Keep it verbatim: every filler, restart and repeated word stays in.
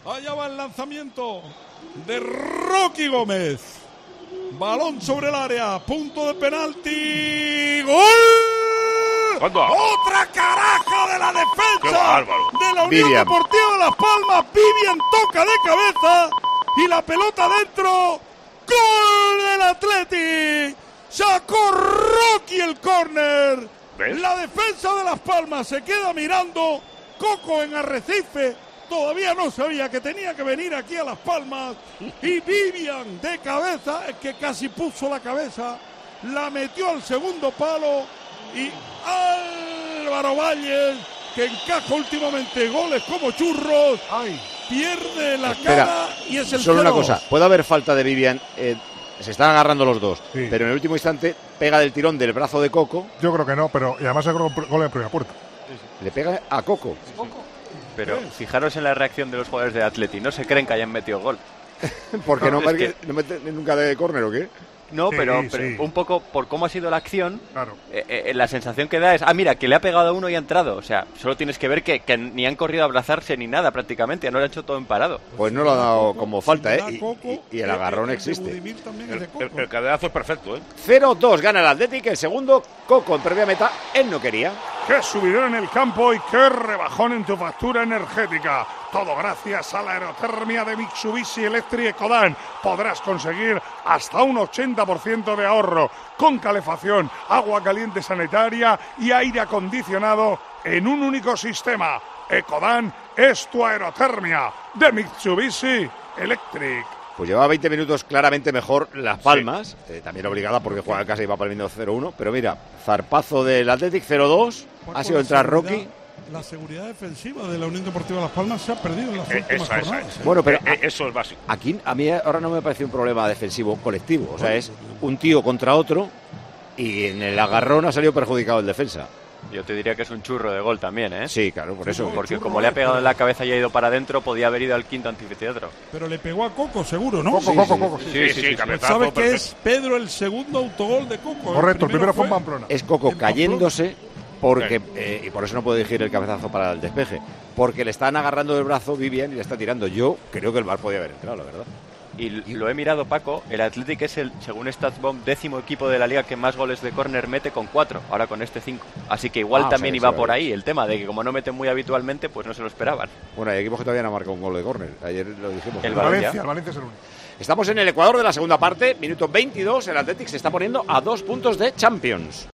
Allá va el lanzamiento de Rocky Gómez. Balón sobre el área, punto de penalti. ¡Gol! ¿Cuándo? ¡Otra caraja de la defensa de la Unión Vivian. Deportiva de Las Palmas! Vivian toca de cabeza y la pelota dentro. ¡Gol del Athletic! Sacó Rocky el córner. ¿Ves? La defensa de Las Palmas se queda mirando. Coco en Arrecife todavía no sabía que tenía que venir aquí a Las Palmas. Y Vivian de cabeza, es que casi puso la cabeza, la metió al segundo palo. Y Álvaro Valles, que encaja últimamente goles como churros, Ay. pierde la Espera, cara y es el solo una cero dos. cosa, puede haber falta de Vivian, eh, se están agarrando los dos, Sí. pero en el último instante pega del tirón del brazo de Coco, Yo creo que no, pero y además es gol gol en primera puerta. le pega a Coco. Pero fijaros en la reacción de los jugadores de Atleti. No se creen que hayan metido gol. Porque no, Es marque- que- no mete nunca de córner, ¿o qué? No, Sí, pero, sí. pero un poco por cómo ha sido la acción, Claro. eh, eh, la sensación que da es, ah, mira, que le ha pegado a uno y ha entrado. O sea, solo tienes que ver que, que ni han corrido a abrazarse ni nada prácticamente, no lo han hecho todo en parado. Pues no lo ha dado como falta, ¿eh? Si me da Y, Coco, y- y el eh, agarrón eh, de existe. Budimir también es El, de Coco. el, el cadenazo es perfecto, ¿eh? cero dos gana el Athletic, el segundo Coco en previa meta, él no quería. Qué subidón en el campo y qué rebajón en tu factura energética. Todo gracias a la aerotermia de Mitsubishi Electric Ecodan. Podrás conseguir hasta un ochenta por ciento de ahorro con calefacción, agua caliente sanitaria y aire acondicionado en un único sistema. Ecodan es tu aerotermia de Mitsubishi Electric. Pues llevaba veinte minutos claramente mejor Las Palmas, eh, también obligada porque juega en casa y va para el minuto cero uno, pero mira, zarpazo del Athletic cero dos, Paco, ha sido la entrar seguridad- Rocky. La seguridad defensiva de la Unión Deportiva Las Palmas se ha perdido en las Eh, últimas esa, esa, jornadas. esa. ¿eh? Bueno, pero Eh, eh, eso es básico. aquí a mí ahora no me parece un problema defensivo colectivo, o sea, es un tío contra otro y en el agarrón ha salido perjudicado el defensa. Yo te diría que es un churro de gol también, ¿eh? Sí, claro, por eso. Porque como le ha pegado en la cabeza y ha ido para adentro, podía haber ido al quinto anfiteatro. Pero le pegó a Coco, seguro, ¿no? Coco, Sí, Coco, sí. Coco. Sí, sí, sí, Pues cabezazo ¿Sabe que perfecto. es Pedro el segundo autogol de Coco? Correcto, el primero fue en Pamplona. Es Coco En Pamplona. cayéndose porque eh, y por eso no puede dirigir el cabezazo para el despeje, porque le están agarrando del brazo Vivian y le está tirando. Yo creo que el V A R podía haber entrado, la verdad. Y lo he mirado, Paco, el Athletic es el, según StatsBomb, décimo equipo de la liga que más goles de córner mete con cuatro, ahora con este cinco. Así que igual Ah, o también sea, iba eso por era. ahí el tema de que como no meten muy habitualmente, pues no se lo esperaban. Bueno, hay equipos que todavía no han marcado un gol de córner. Ayer lo dijimos. El El ¿no? Valencia. Valencia, el Valencia es el único. Estamos en el Ecuador de la segunda parte, minuto veintidós. El Athletic se está poniendo a dos puntos de Champions.